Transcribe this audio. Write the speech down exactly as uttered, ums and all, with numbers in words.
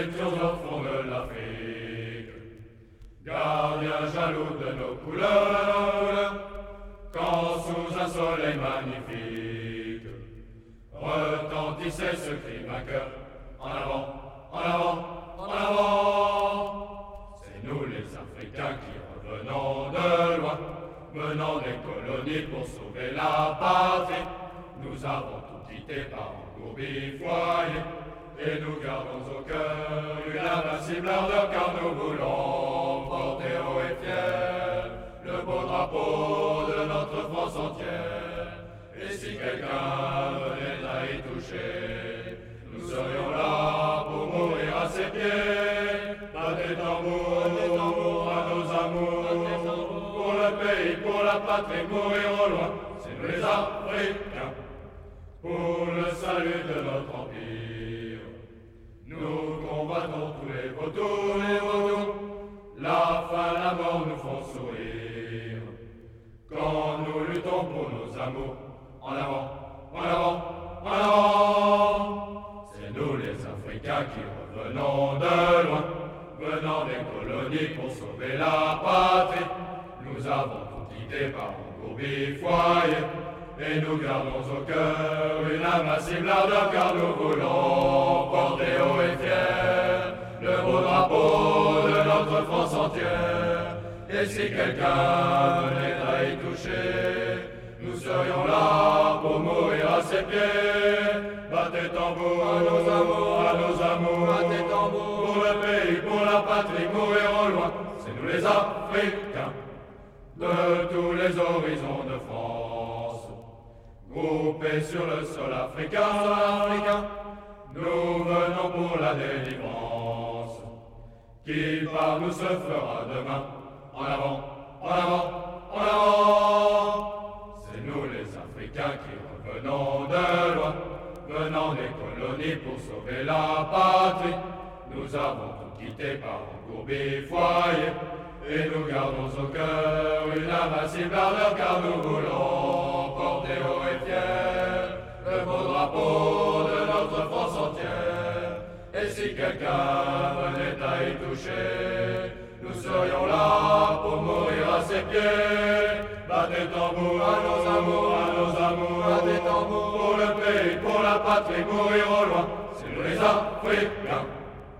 étions au fond de l'Afrique, gardiens jaloux de nos couleurs, quand sous un soleil magnifique, retentissait ce cri vainqueur, en avant, en avant, en avant. C'est nous les Africains qui revenons de loin, venant des colonies pour sauver la patrie. Nous avons tout quitté par engourbi foyer, et nous gardons au cœur une invincible ardeur, car nous voulons porter haut et fier le beau drapeau de notre France entière. Et si quelqu'un venait à y toucher, nous serions là pour mourir à ses pieds. Battez tambour à nos amours, pour le pays, pour la patrie, mourir au loin, c'est nous les Africains, pour le salut de notre empire. Nous combattons tous les vautours, les vautours, la faim, la mort nous font sourire. Quand nous luttons pour nos amours, en avant, en avant, en avant. C'est nous les Africains qui revenons de loin, venant des colonies pour sauver la patrie. Nous avons tout quitté par engourbi foyer, et nous gardons au cœur une invincible ardeur, car nous voulons porter haut et fier le beau drapeau de notre France entière. Et si quelqu'un venait à y toucher, nous serions là pour mourir à ses pieds. Battez tambour à nos amours, à nos amours, battez tambour pour le pays, pour la patrie, mourir au loin, c'est nous les Africains, de tous les horizons de France, groupés sur le sol africain, africain, nous venons pour la délivrance, qui par nous se fera demain. En avant, en avant, en avant. C'est nous les Africains qui revenons de loin, venant des colonies pour sauver la patrie. Nous avons tout quitté par engourbi foyer, et nous gardons au cœur une invincible ardeur, car nous voulons porter haut et fier le beau drapeau de notre France entière. Et si quelqu'un venait à y toucher, nous serions là pour mourir à ses pieds. Battez tambour à nos amours, à nos amours, battez tambour pour le pays, pour la patrie, mourir au loin, c'est nous les Africains.